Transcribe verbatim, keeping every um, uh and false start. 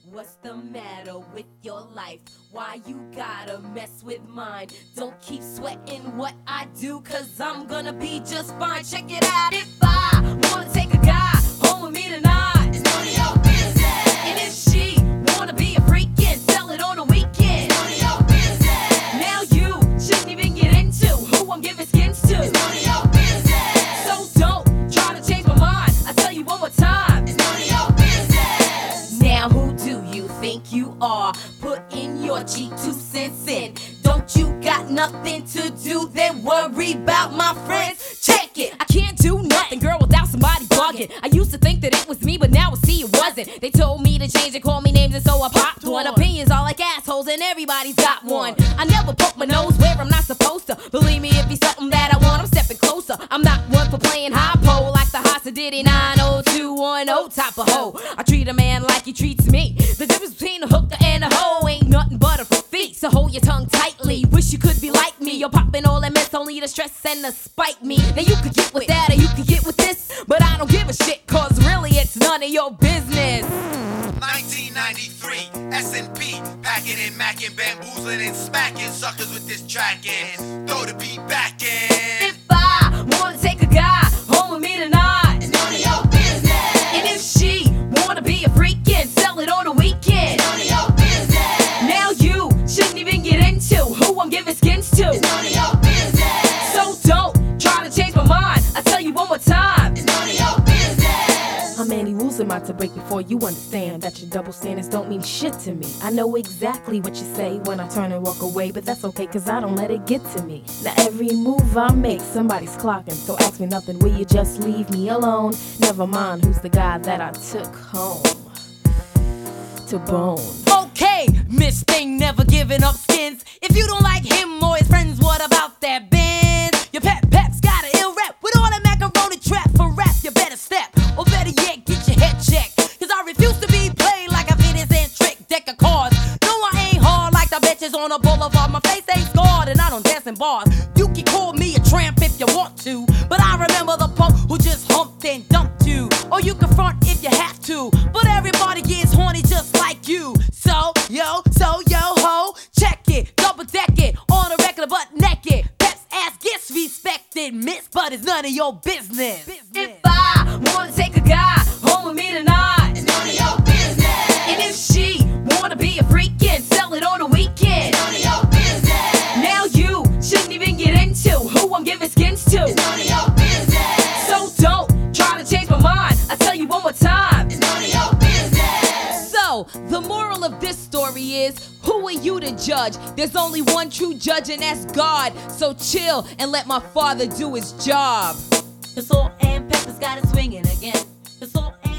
What's the matter with your life? Why you gotta mess with mine? Don't keep sweating what I do, cause I'm gonna be just fine. Check it out, if I wanna take a guy home with me tonight, it's none of your business. And if she wanna be a freak and sell it on the weekend, it's none of your business. Now you shouldn't even get into who I'm giving skins to, it's none of your business. So don't try to change my mind, I tell you one more time, it's none of your business. Now who do you think you are? Put in your G two cents in. Don't you got nothing to do? Then worry about my friends. Check it, I can't do nothing, girl, without somebody bugging. I used to think that it was me, but now I see it wasn't. They told me to change and call me names, and so I popped one. Opinions are like assholes, and everybody's got one. I never poke my nose where I'm not supposed to. Believe me, if it's something that I want, I'm stepping closer. I'm not one for playing high pole like the Hasa Diddy nine oh two one oh type of hoe. I treat a man like he treats me. The difference between a hooker and a hoe ain't nothing but a feet. So hold your tongue tightly. Wish you could be like me. You're popping all that mess only to stress and to spite me. Now you could get with that or you could get with this, but I don't give a shit, cause really it's none of your business. nineteen ninety-three, S and P, packing and macking, bamboozling and smacking suckers with this track and throw the beat back in. If I wanna take a guy home with me tonight, it's none of your business. And if she wanna be a freak and sell it on the weekend, it's none of your business. Now you shouldn't even get into who I'm giving skins to, it's none of your business. So don't try to change my mind, I tell you one more time, it's none of your business. How many rules am I to break before you understand that your double standards don't mean shit to me? I know exactly what you say when I turn and walk away, but that's okay cause I don't let it get to me. Now every move I make, somebody's clocking, so ask me nothing, will you just leave me alone? Never mind who's the guy that I took home to bone. Okay, Miss Thing never giving up skins. If you don't like him or his friends, what about that Benz? Your pet pet's got an ill rap with all that macaroni trap for rap. You better step, or better yet, get your head checked. Cause I refuse to be played like a fitness and trick deck of cards. No, I ain't hard like the bitches on the boulevard. My face ain't scarred and I don't dance in bars. You can call me a tramp if you want to, but I remember the punk who just humped and dumped you. Or you can front if you have to, but everybody gets horny just like you. So, yo, so, yo, ho, check it, double deck it, on a record butt naked. Pep's ass gets respected, miss, but it's none of your business. If I wanna take a guy home with me tonight, it's none of your business. And if she wanna be a freak and sell it on the weekend, it's none of your business. Now you shouldn't even get into who I'm giving skins to, it's none of your business. So don't try to change my mind, I tell you one more time, it's none of your business. So, the moral of this story is, who are you to judge? There's only one true judge and that's God. So chill and let my father do his job. The Salt and Pepper's got it swinging again. The Salt and